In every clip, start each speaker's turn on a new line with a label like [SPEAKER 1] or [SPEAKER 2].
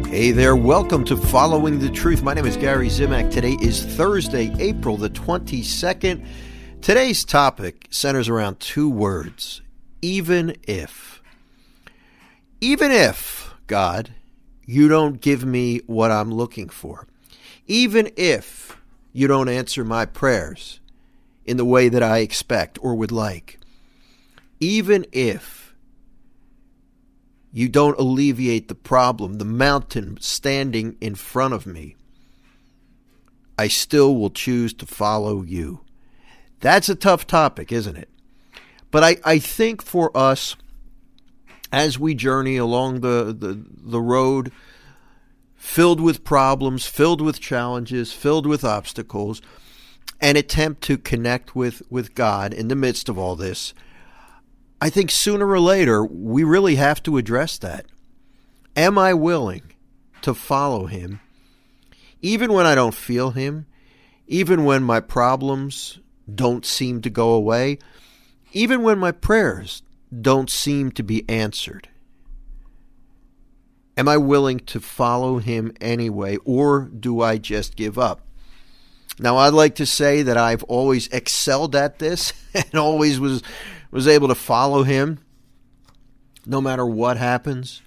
[SPEAKER 1] Hey there, welcome to Following the Truth. My name is Gary Zimak. Today is Thursday, April the 22nd. Today's topic centers around two words, even if. Even if, God, you don't give me what I'm looking for. Even if you don't answer my prayers in the way that I expect or would like. Even if you don't alleviate the problem, the mountain standing in front of me, I still will choose to follow you. That's a tough topic, isn't it? But I think for us, as we journey along the road filled with problems, filled with challenges, filled with obstacles, and attempt to connect with God in the midst of all this, I think sooner or later, we really have to address that. Am I willing to follow him, even when I don't feel him, even when my problems don't seem to go away, even when my prayers don't seem to be answered? Am I willing to follow him anyway, or do I just give up? Now, I'd like to say that I've always excelled at this and always was able to follow him no matter what happens,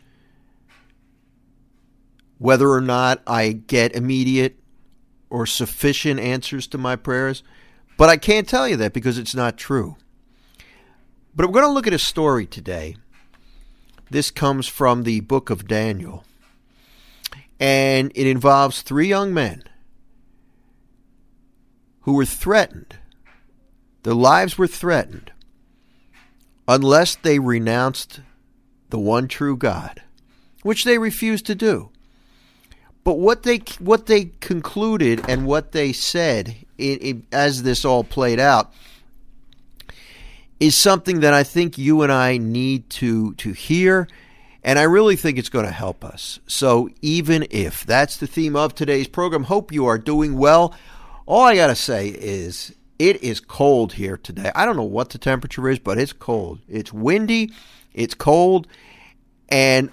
[SPEAKER 1] whether or not I get immediate or sufficient answers to my prayers. But I can't tell you that because it's not true. But we're going to look at a story today. This comes from the book of Daniel, and it involves three young men who were threatened. Their lives were threatened unless they renounced the one true God, which they refused to do. But what they concluded and what they said as this all played out is something that I think you and I need to hear, and I really think it's going to help us. So even if, that's the theme of today's program. Hope you are doing well. All I got to say is, it is cold here today. I don't know what the temperature is, but it's cold. It's windy, it's cold, and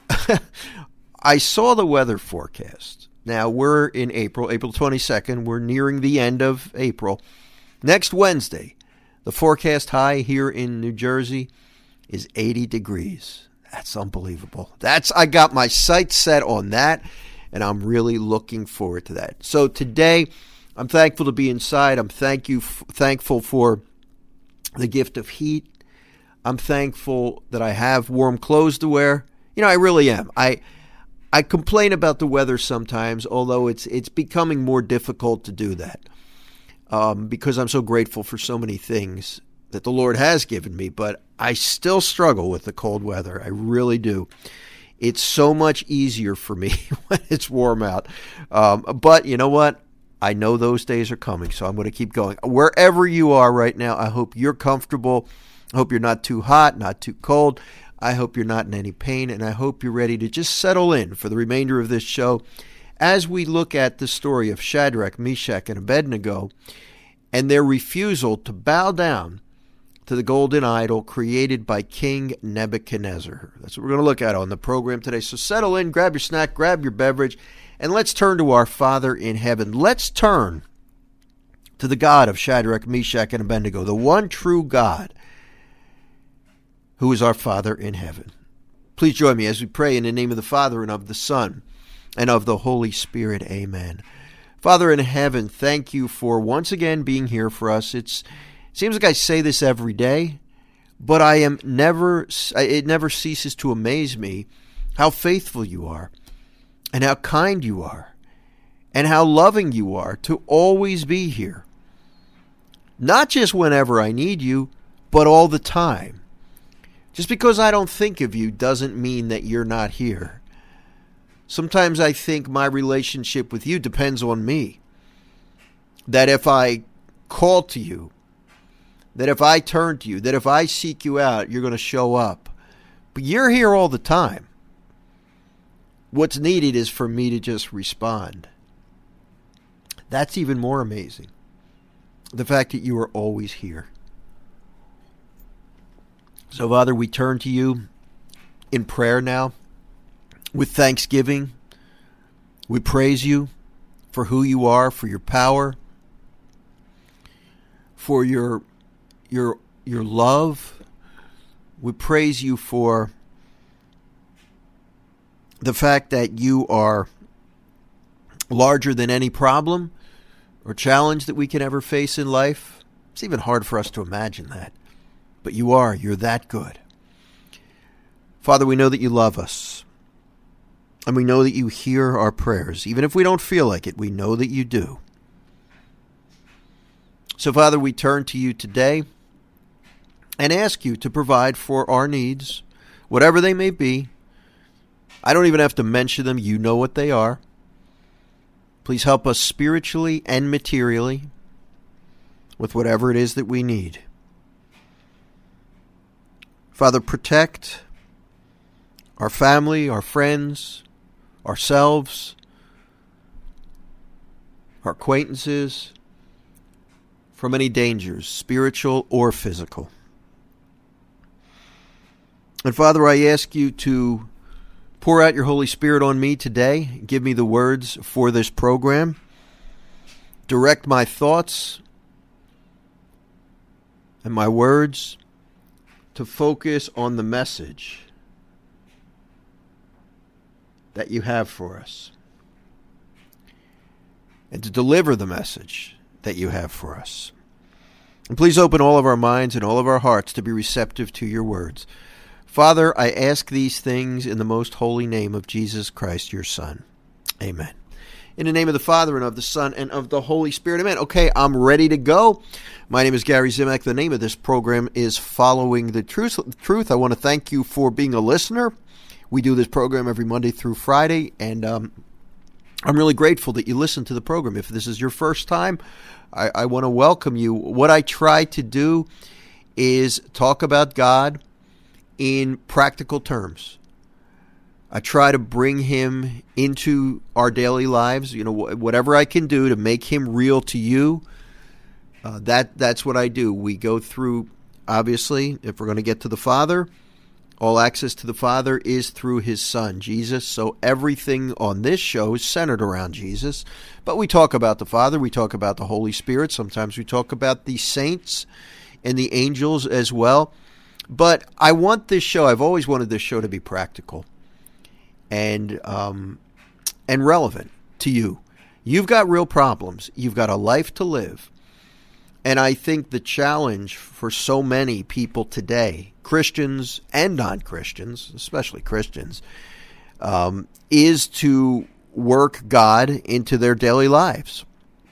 [SPEAKER 1] I saw the weather forecast. Now, we're in April 22nd. We're nearing the end of April. Next Wednesday, the forecast high here in New Jersey is 80 degrees. That's unbelievable. I got my sights set on that, and I'm really looking forward to that. So today, I'm thankful to be inside. I'm thankful for the gift of heat. I'm thankful that I have warm clothes to wear. You know, I really am. I complain about the weather sometimes, although it's becoming more difficult to do that because I'm so grateful for so many things that the Lord has given me. But I still struggle with the cold weather. I really do. It's so much easier for me when it's warm out. But you know what? I know those days are coming, so I'm going to keep going. Wherever you are right now, I hope you're comfortable. I hope you're not too hot, not too cold. I hope you're not in any pain, and I hope you're ready to just settle in for the remainder of this show as we look at the story of Shadrach, Meshach, and Abednego and their refusal to bow down to the golden idol created by King Nebuchadnezzar. That's what we're going to look at on the program today. So settle in, grab your snack, grab your beverage, and let's turn to our Father in heaven. Let's turn to the God of Shadrach, Meshach, and Abednego, the one true God who is our Father in heaven. Please join me as we pray in the name of the Father and of the Son and of the Holy Spirit. Amen. Father in heaven, thank you for once again being here for us. It seems like I say this every day, but it never ceases to amaze me how faithful you are, and how kind you are, and how loving you are to always be here. Not just whenever I need you, but all the time. Just because I don't think of you doesn't mean that you're not here. Sometimes I think my relationship with you depends on me. That if I call to you, that if I turn to you, that if I seek you out, you're going to show up. But you're here all the time. What's needed is for me to just respond. That's even more amazing. The fact that you are always here. So, Father, we turn to you in prayer now with thanksgiving We praise you for who you are, for your power, for your love. We praise you for the fact that you are larger than any problem or challenge that we can ever face in life. It's even hard for us to imagine that. But you are. You're that good. Father, we know that you love us. And we know that you hear our prayers. Even if we don't feel like it, we know that you do. So, Father, we turn to you today and ask you to provide for our needs, whatever they may be. I don't even have to mention them. You know what they are. Please help us spiritually and materially with whatever it is that we need. Father, protect our family, our friends, ourselves, our acquaintances from any dangers, spiritual or physical. And Father, I ask you to pour out your Holy Spirit on me today. Give me the words for this program. Direct my thoughts and my words to focus on the message that you have for us, and to deliver the message that you have for us. And please open all of our minds and all of our hearts to be receptive to your words. Father, I ask these things in the most holy name of Jesus Christ, your Son. Amen. In the name of the Father, and of the Son, and of the Holy Spirit. Amen. Okay, I'm ready to go. My name is Gary Zimak. The name of this program is Following the Truth. I want to thank you for being a listener. We do this program every Monday through Friday, and I'm really grateful that you listen to the program. If this is your first time, I want to welcome you. What I try to do is talk about God in practical terms. I try to bring him into our daily lives, whatever I can do to make him real to you. That's what I do. We go through, obviously, if we're going to get to the Father, all access to the Father is through his Son, Jesus. So everything on this show is centered around Jesus. But we talk about the Father. We talk about the Holy Spirit. Sometimes we talk about the saints and the angels as well. But I want this show, I've always wanted this show to be practical and relevant to you. You've got real problems. You've got a life to live. And I think the challenge for so many people today, Christians and non-Christians, especially Christians, is to work God into their daily lives.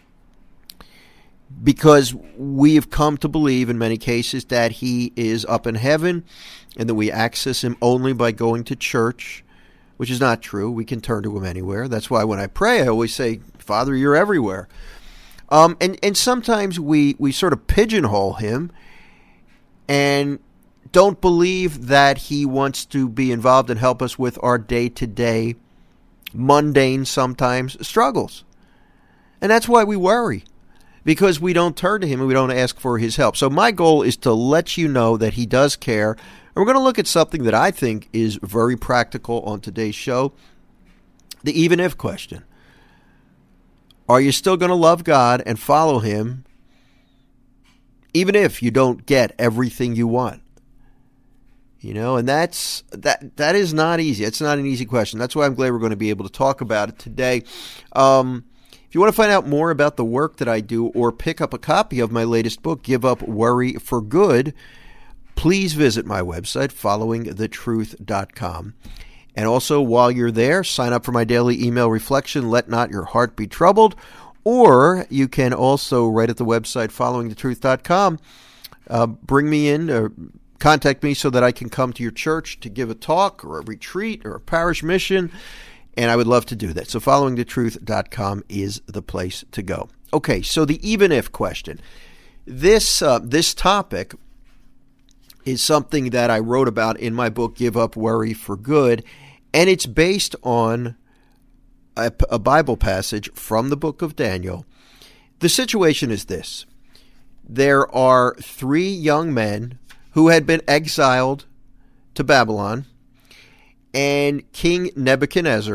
[SPEAKER 1] Because we have come to believe in many cases that he is up in heaven and that we access him only by going to church, which is not true. We can turn to him anywhere. That's why when I pray, I always say, Father, you're everywhere. And sometimes we sort of pigeonhole him and don't believe that he wants to be involved and help us with our day-to-day, mundane sometimes, struggles. And that's why we worry, because we don't turn to him and we don't ask for his help. So my goal is to let you know that he does care. And we're going to look at something that I think is very practical on today's show, the even if question. Are you still going to love God and follow him even if you don't get everything you want? And that is not easy. It's not an easy question. That's why I'm glad we're going to be able to talk about it today. If you want to find out more about the work that I do or pick up a copy of my latest book, Give Up Worry for Good, please visit my website, followingthetruth.com. And also, while you're there, sign up for my daily email reflection, Let Not Your Heart Be Troubled. Or you can also, right at the website, followingthetruth.com, bring me in or contact me so that I can come to your church to give a talk or a retreat or a parish mission. And I would love to do that. So followingthetruth.com is the place to go. Okay, so the even if question. This topic is something that I wrote about in my book, Give Up Worry for Good. And it's based on a Bible passage from the book of Daniel. The situation is this. There are 3 young men who had been exiled to Babylon, and King Nebuchadnezzar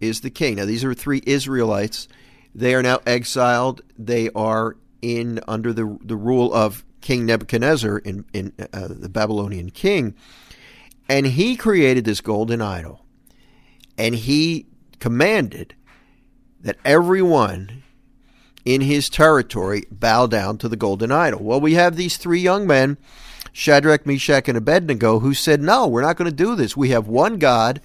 [SPEAKER 1] is the king. Now, these are 3 Israelites. They are now exiled. They are under the rule of King Nebuchadnezzar, in the Babylonian king. And he created this golden idol. And he commanded that everyone in his territory bow down to the golden idol. Well, we have these 3 young men, Shadrach, Meshach, and Abednego, who said, no, we're not going to do this. We have one God,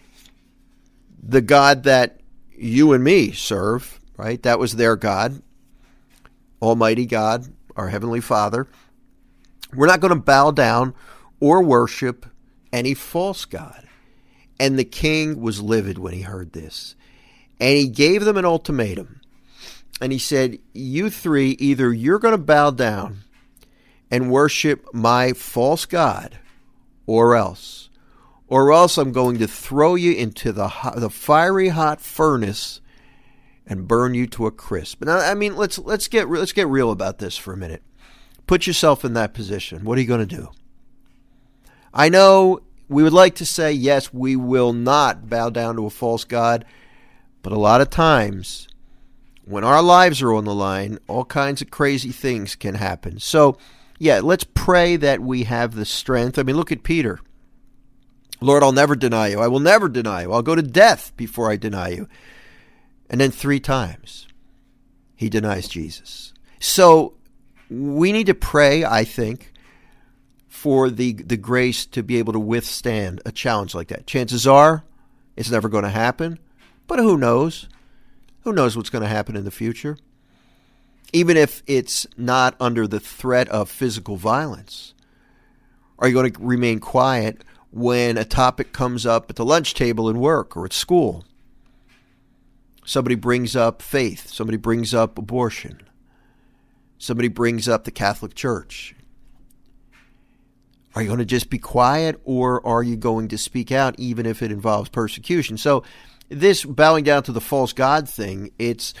[SPEAKER 1] the God that you and me serve, right? That was their God, Almighty God, our Heavenly Father. We're not going to bow down or worship any false god. And the king was livid when he heard this. And he gave them an ultimatum. And he said, you 3, either you're going to bow down and worship my false god, or else I'm going to throw you into the fiery hot furnace and burn you to a crisp. Now, I mean, let's get real about this for a minute. Put yourself in that position. What are you going to do? I know we would like to say, yes, we will not bow down to a false god, but a lot of times when our lives are on the line, all kinds of crazy things can happen. So, yeah, let's pray that we have the strength. I mean, look at Peter. Lord, I'll never deny you. I will never deny you. I'll go to death before I deny you. And then 3 times he denies Jesus. So we need to pray, I think, for the grace to be able to withstand a challenge like that. Chances are it's never going to happen, but who knows? Who knows what's going to happen in the future? Even if it's not under the threat of physical violence. Are you going to remain quiet when a topic comes up at the lunch table in work or at school? Somebody brings up faith. Somebody brings up abortion. Somebody brings up the Catholic Church. Are you going to just be quiet, or are you going to speak out even if it involves persecution? So this bowing down to the false god thing,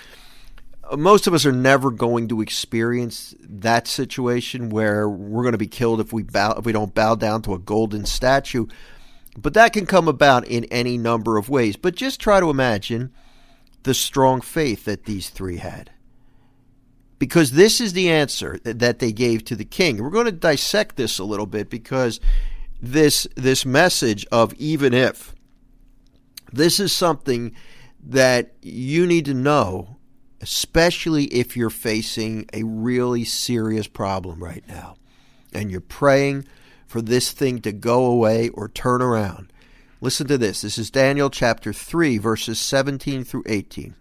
[SPEAKER 1] most of us are never going to experience that situation where we're going to be killed if we don't bow down to a golden statue. But that can come about in any number of ways. But just try to imagine the strong faith that these 3 had. Because this is the answer that they gave to the king. We're going to dissect this a little bit, because this message of even if, this is something that you need to know, especially if you're facing a really serious problem right now and you're praying for this thing to go away or turn around. Listen to this. This is Daniel chapter 3, verses 17 through 18.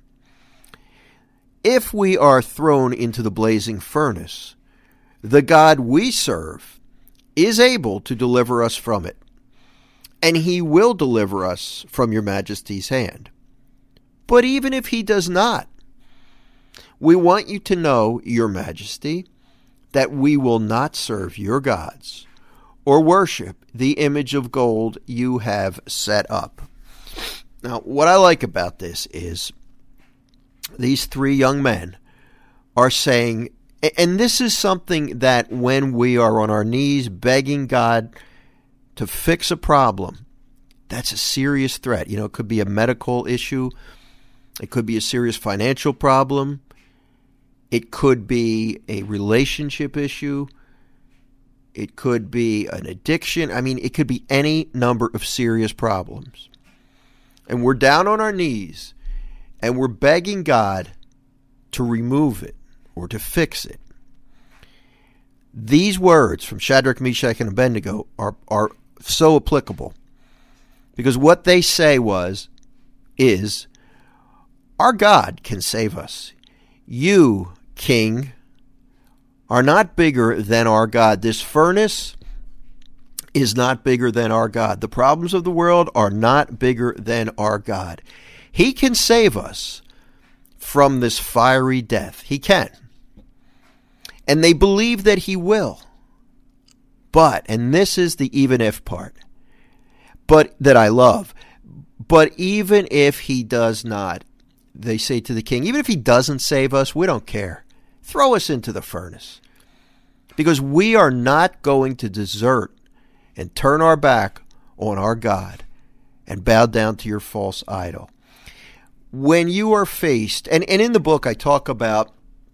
[SPEAKER 1] If we are thrown into the blazing furnace, the God we serve is able to deliver us from it, and he will deliver us from your majesty's hand. But even if he does not, we want you to know, your majesty, that we will not serve your gods or worship the image of gold you have set up. Now, what I like about this is these 3 young men are saying, and this is something that when we are on our knees begging God to fix a problem, that's a serious threat. It could be a medical issue. It could be a serious financial problem. It could be a relationship issue. It could be an addiction. I mean, it could be any number of serious problems. And we're down on our knees and we're begging God to remove it or to fix it. These words from Shadrach, Meshach, and Abednego are so applicable, because what they say is, our God can save us. You, King, are not bigger than our God. This furnace is not bigger than our God. The problems of the world are not bigger than our God. He can save us from this fiery death. He can. And they believe that he will. But, and this is the even if part, but that I love, but even if he does not, they say to the king, even if he doesn't save us, we don't care. Throw us into the furnace, because we are not going to desert and turn our back on our God and bow down to your false idol. when you are faced, and in the book I talk about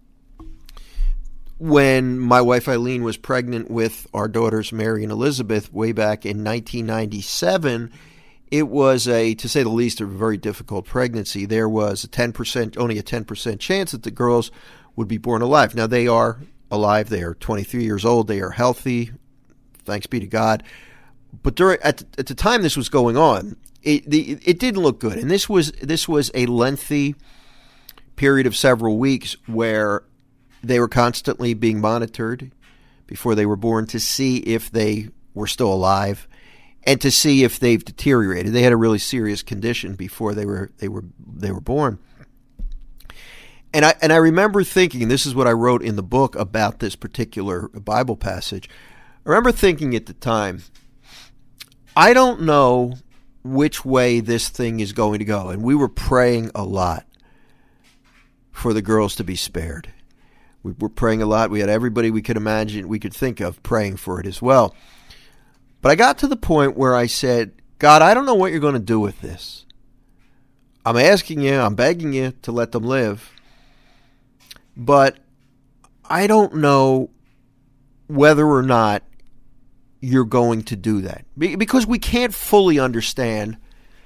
[SPEAKER 1] when my wife Eileen was pregnant with our daughters Mary and Elizabeth way back in 1997, it was to say the least, a very difficult pregnancy. There was only a 10% chance that the girls would be born alive. Now they are alive. They are 23 years old. They are healthy. Thanks be to God. But at the time this was going on, it didn't look good. And this was a lengthy period of several weeks where they were constantly being monitored before they were born to see if they were still alive and to see if they've deteriorated. They had a really serious condition before they were born. And I remember thinking, and this is what I wrote in the book about this particular Bible passage. I remember thinking at the time, I don't know which way this thing is going to go. And we were praying a lot for the girls to be spared. We were praying a lot. We had everybody we could imagine, we could think of praying for it as well. But I got to the point where I said, God, I don't know what you're going to do with this. I'm asking you, I'm begging you to let them live. But I don't know whether or not you're going to do that. Because we can't fully understand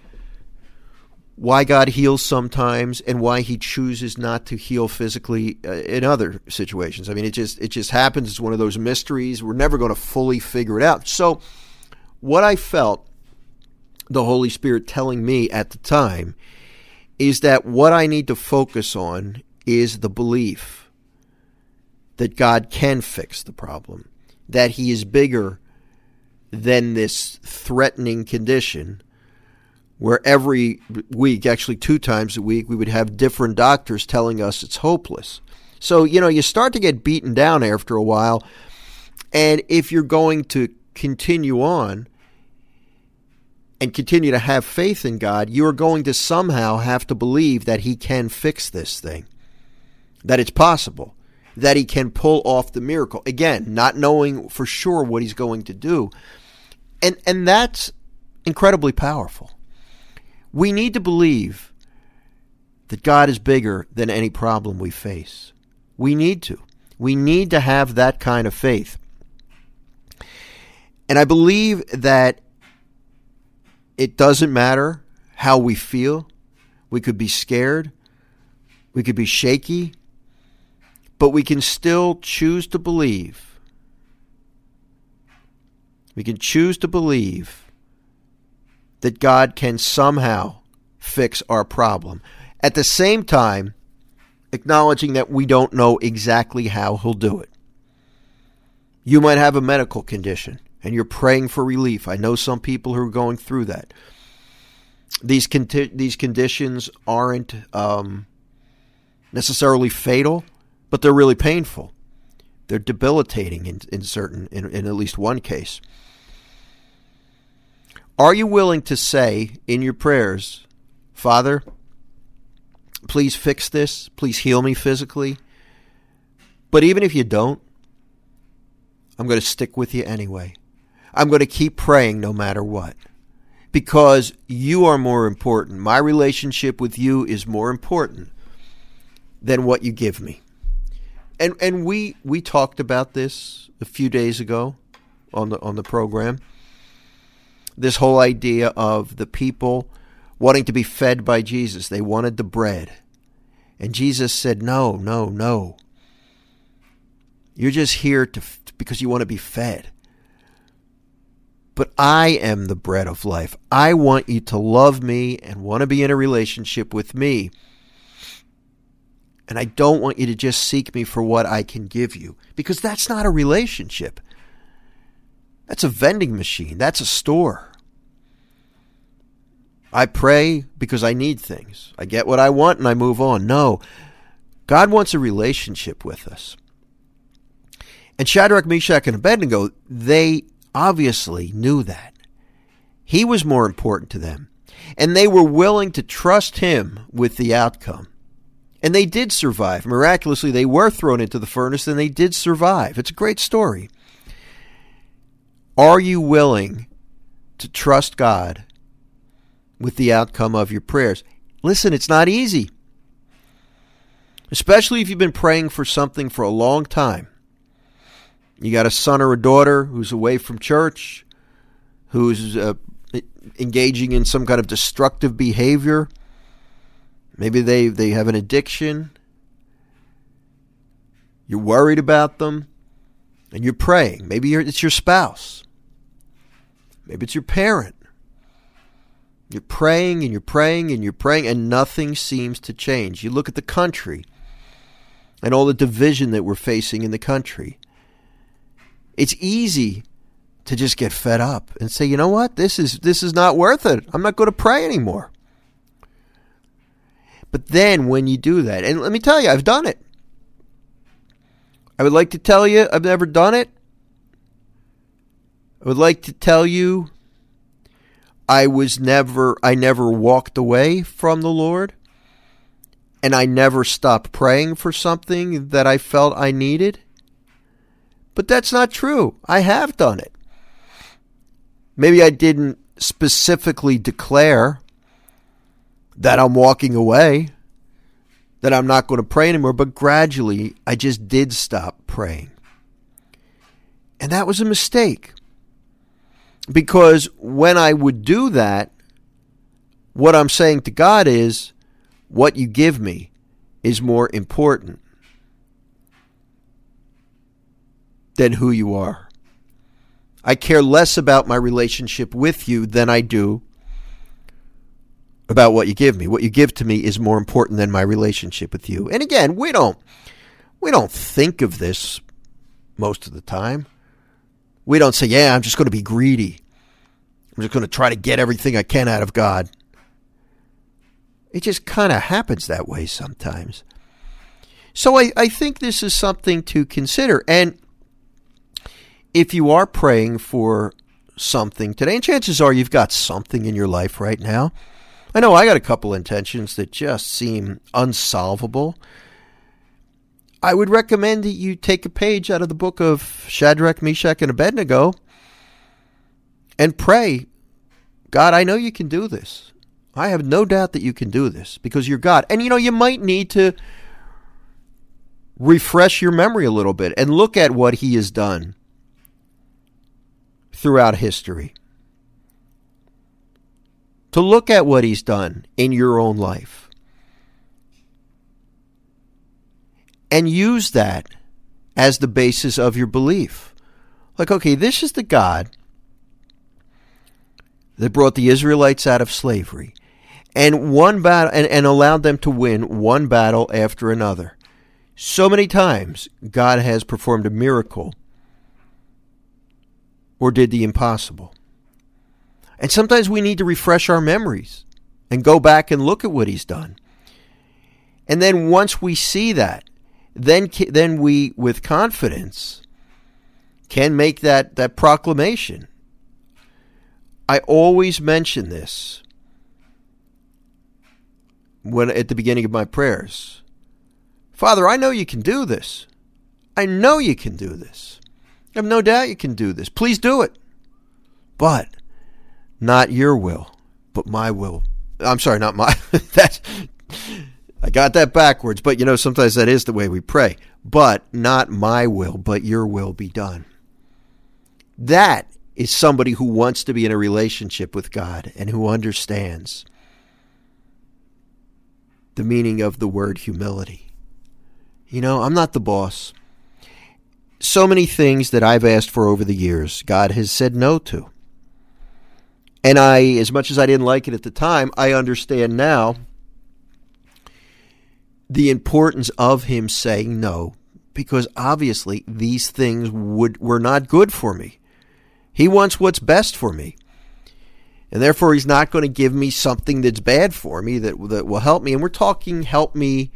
[SPEAKER 1] why God heals sometimes and why he chooses not to heal physically in other situations. I mean, it just happens. It's one of those mysteries. We're never going to fully figure it out. So what I felt the Holy Spirit telling me at the time is that what I need to focus on is the belief that God can fix the problem, that he is bigger than this threatening condition where every week, actually 2 times a week, we would have different doctors telling us it's hopeless. So, you start to get beaten down after a while, and if you're going to continue on and continue to have faith in God, you are going to somehow have to believe that he can fix this thing, that it's possible, that he can pull off the miracle. Again, not knowing for sure what he's going to do. And that's incredibly powerful. We need to believe that God is bigger than any problem we face. We need to. We need to have that kind of faith. And I believe that it doesn't matter how we feel. We could be scared. We could be shaky. But we can still choose to believe. We can choose to believe that God can somehow fix our problem. At the same time, acknowledging that we don't know exactly how he'll do it. You might have a medical condition and you're praying for relief. I know some people who are going through that. These conditions aren't necessarily fatal, but they're really painful. They're debilitating in at least one case. Are you willing to say in your prayers, Father, please fix this. Please heal me physically. But even if you don't, I'm going to stick with you anyway. I'm going to keep praying no matter what. Because you are more important. My relationship with you is more important than what you give me. And we talked about this a few days ago on the program. This whole idea of the people wanting to be fed by Jesus. They wanted the bread. And Jesus said, no, no, no. You're just here because you want to be fed. But I am the bread of life. I want you to love me and want to be in a relationship with me. And I don't want you to just seek me for what I can give you. Because that's not a relationship. That's a vending machine. That's a store. I pray because I need things. I get what I want and I move on. No. God wants a relationship with us. And Shadrach, Meshach, and Abednego, they obviously knew that. He was more important to them. And they were willing to trust him with the outcome. And they did survive. Miraculously, they were thrown into the furnace and they did survive. It's a great story. Are you willing to trust God with the outcome of your prayers? Listen, it's not easy. Especially if you've been praying for something for a long time. You got a son or a daughter who's away from church, who's engaging in some kind of destructive behavior. Maybe they have an addiction. You're worried about them, and you're praying. Maybe it's your spouse. Maybe it's your parent. You're praying and you're praying and you're praying, and nothing seems to change. You look at the country and all the division that we're facing in the country. It's easy to just get fed up and say, you know what, this is not worth it. I'm not going to pray anymore. But then when you do that, and let me tell you, I've done it. I would like to tell you I've never done it. I would like to tell you I never walked away from the Lord, and I never stopped praying for something that I felt I needed. But that's not true. I have done it. Maybe I didn't specifically declare that I'm walking away, that I'm not going to pray anymore, but gradually I just did stop praying. And that was a mistake. Because when I would do that, what I'm saying to God is, what you give me is more important than who you are. I care less about my relationship with you than I do about what you give me. What you give to me is more important than my relationship with you. And again, we don't think of this most of the time. We don't say, yeah, I'm just going to be greedy. I'm just going to try to get everything I can out of God. It just kind of happens that way sometimes. So I think this is something to consider. And if you are praying for something today, and chances are you've got something in your life right now. I know I got a couple intentions that just seem unsolvable. I would recommend that you take a page out of the book of Shadrach, Meshach, and Abednego and pray, God, I know you can do this. I have no doubt that you can do this because you're God. And you might need to refresh your memory a little bit and look at what he has done throughout history. To look at what he's done in your own life. And use that as the basis of your belief. Like, okay, this is the God that brought the Israelites out of slavery and one battle and allowed them to win one battle after another. So many times God has performed a miracle or did the impossible. And sometimes we need to refresh our memories and go back and look at what he's done. And then once we see that, then we, with confidence, can make that proclamation. I always mention this at the beginning of my prayers. Father, I know you can do this. I know you can do this. I have no doubt you can do this. Please do it. But not your will, but my will. I'm sorry, not my. I got that backwards, but sometimes that is the way we pray. But not my will, but your will be done. That is somebody who wants to be in a relationship with God and who understands the meaning of the word humility. I'm not the boss. So many things that I've asked for over the years, God has said no to. And as much as I didn't like it at the time, I understand now the importance of him saying no, because obviously these things were not good for me. He wants what's best for me. And therefore he's not going to give me something that's bad for me that will help me. And we're talking help me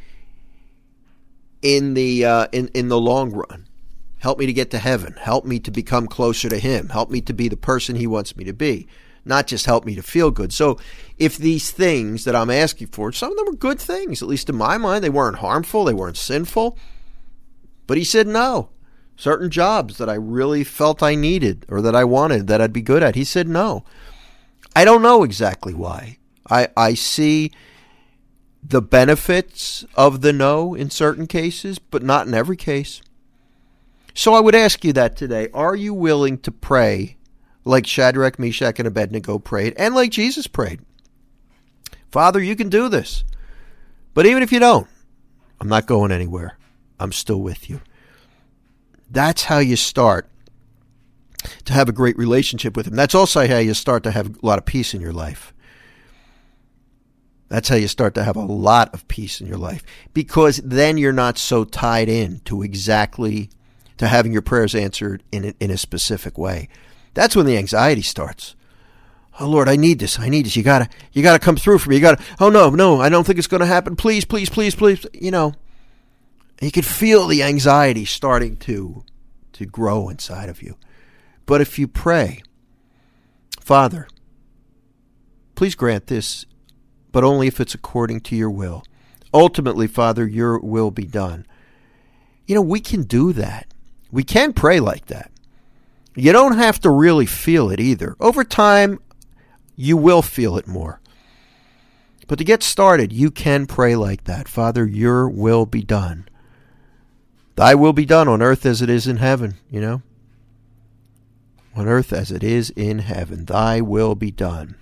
[SPEAKER 1] in the long run. Help me to get to heaven. Help me to become closer to him. Help me to be the person he wants me to be. Not just help me to feel good. So if these things that I'm asking for, some of them were good things, at least in my mind, they weren't harmful, they weren't sinful. But he said no. Certain jobs that I really felt I needed or that I wanted, that I'd be good at, he said no. I don't know exactly why. I see the benefits of the no in certain cases, but not in every case. So I would ask you that today. Are you willing to pray like Shadrach, Meshach, and Abednego prayed, and like Jesus prayed? Father, you can do this. But even if you don't, I'm not going anywhere. I'm still with you. That's how you start to have a great relationship with him. That's also how you start to have a lot of peace in your life. That's how you start to have a lot of peace in your life, because then you're not so tied in to having your prayers answered in a specific way. That's when the anxiety starts. Oh Lord, I need this. You gotta come through for me. Oh no, I don't think it's going to happen. Please. You know, you can feel the anxiety starting to grow inside of you. But if you pray, Father, please grant this, but only if it's according to your will. Ultimately, Father, your will be done. You know, we can do that. We can pray like that. You don't have to really feel it either. Over time, you will feel it more. But to get started, you can pray like that. Father, your will be done. Thy will be done on earth as it is in heaven, you know. On earth as it is in heaven. Thy will be done.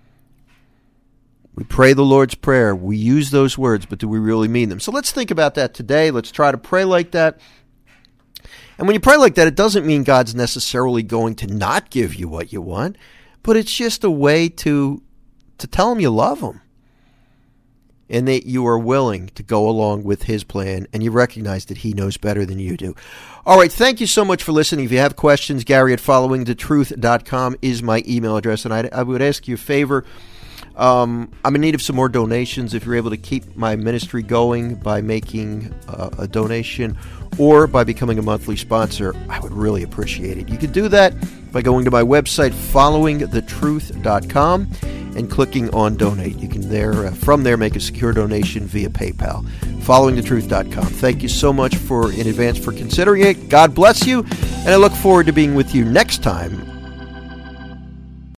[SPEAKER 1] We pray the Lord's Prayer. We use those words, but do we really mean them? So let's think about that today. Let's try to pray like that. And when you pray like that, it doesn't mean God's necessarily going to not give you what you want, but it's just a way to tell him you love him and that you are willing to go along with his plan, and you recognize that he knows better than you do. All right, thank you so much for listening. If you have questions, Gary@followingthetruth.com is my email address, and I would ask you a favor. I'm in need of some more donations. If you're able to keep my ministry going by making a donation or by becoming a monthly sponsor, I would really appreciate it. You can do that by going to my website, followingthetruth.com, and clicking on donate. You can from there make a secure donation via PayPal. Followingthetruth.com. Thank you so much in advance for considering it. God bless you, and I look forward to being with you next time